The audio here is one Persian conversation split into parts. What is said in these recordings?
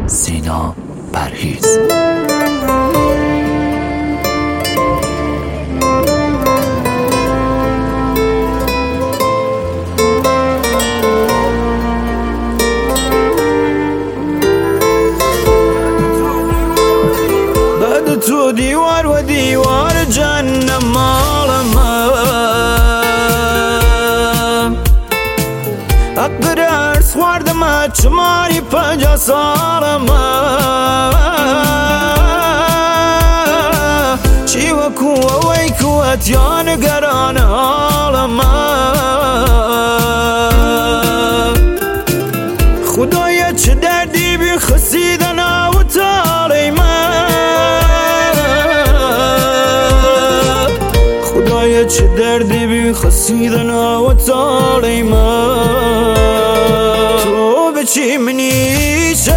سینا پرهیز. بعد تو دیوار و دیوار جهنم مالمه، اقرار سواردم چماری پنجا سالمه، چی وکو اوی کوت یا نگران حالمه، خدایا چه دردی بی خسیدن و تالی من، خدایا چه دردی بی خسیدن و تالی من، تو بچی منیشم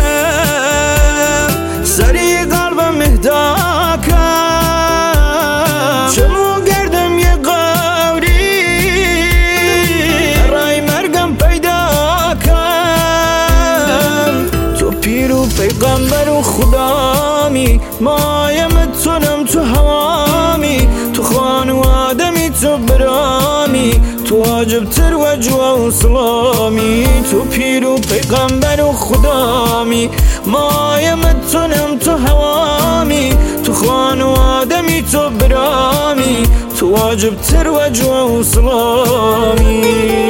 سری قلبم اهدا کن، چمو گردم یه قوری رای مرگم پیدا کن، تو پیر و پیغمبر و خدامی، مایم تونم تو هوامی، تو خانوادمی تو برامی، تو واجب تر و جوا و سلامی، تو پیر و پیغمبر و خدامی، مایم تونم تو هوامی، تو خانوادمی تو برامی، تو واجب تر و جوا و سلامی.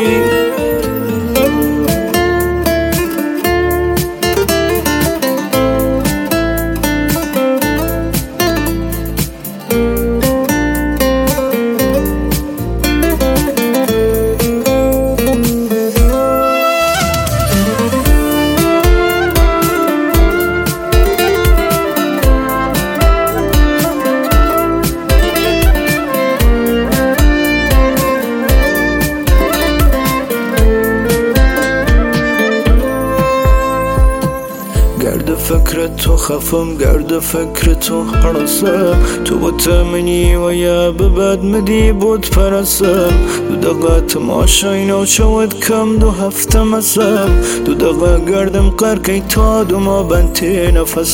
گرد فکر تو خفم، گرد فکر تو حرسم، تو بتمنی و یا ببد مدی بود پرسم، دو دقیقه تماشای نو شود کم دو هفته مسم، دو دقیقه گردم قرکی تا دو ما بنتی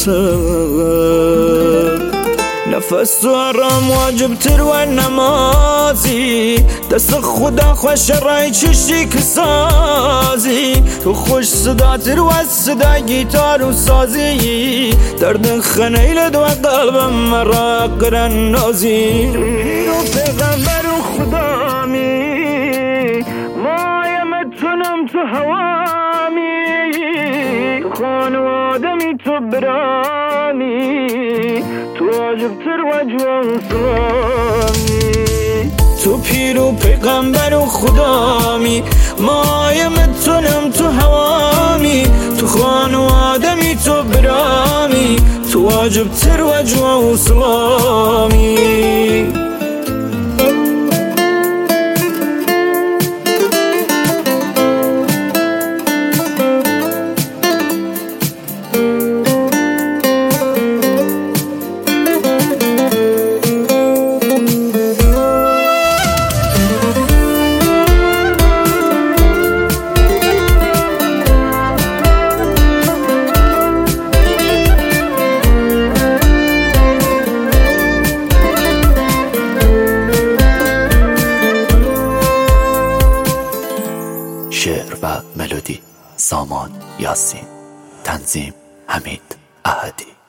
نفسم، نفس تو آرام واجب تر و نمازی، دست خدا خوش رای چشی کسازی، تو خوش صدا تر و صدا گیتار و سازی، درد خنیل دو قلبم مرا قرن نازی، تو پیغمبر و خدامی، مایم تونم تو هوامی، تو خانوادمی تو برامی، تو واجب تر و جوا و سلامی، تو پیر و پیغمبر و خدامی، مایم تونم تو هوامی، تو خانوادمی تو برامی، تو واجب تر و جوا و سلامی. شعر و ملودی سامان یاسین، تنظیم حمید احدی.